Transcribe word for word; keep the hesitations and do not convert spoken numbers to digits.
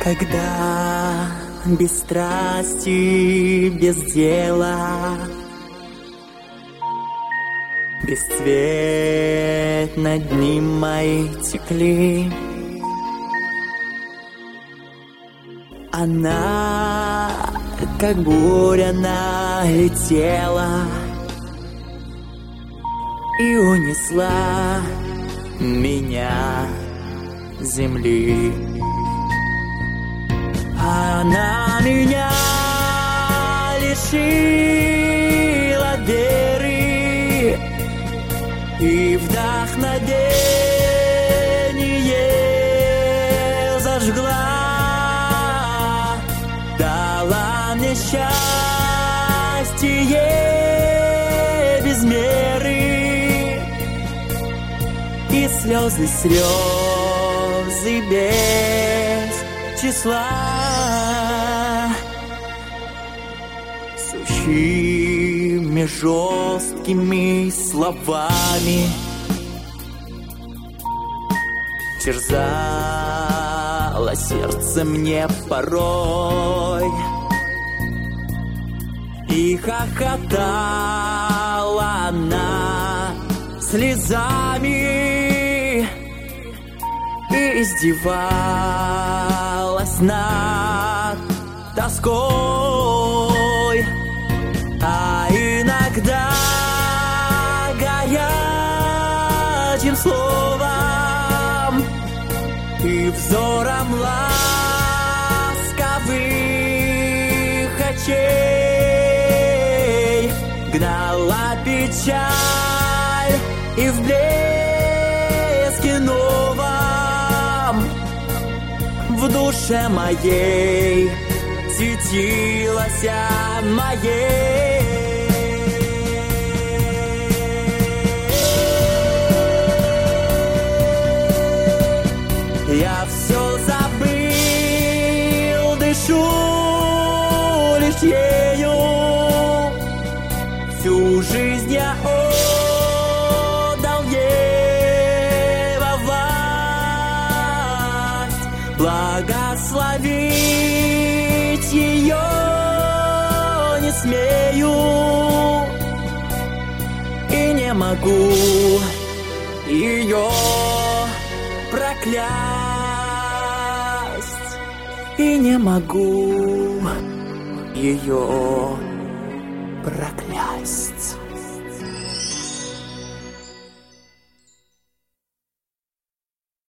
Когда без страсти, без дела, бесцветно дни мои текли, она, как буря, налетела и унесла меня с земли. Она меня лишила веры и вдохновение зажгла, дала мне счастье без меры и слезы, слезы без числа. Сухими жесткими словами терзала сердце мне порой и хохотала она слезами и издевалась над тоской, а иногда горячим словом и взором ласковых очей гнала печаль и в блеске новом в душе моей светилась моей. Я все забыл, дышу лишь ею, всю жизнь я отдал ей во власть, благословить ее не смею и не могу ее проклясть, и не могу ее проклясть.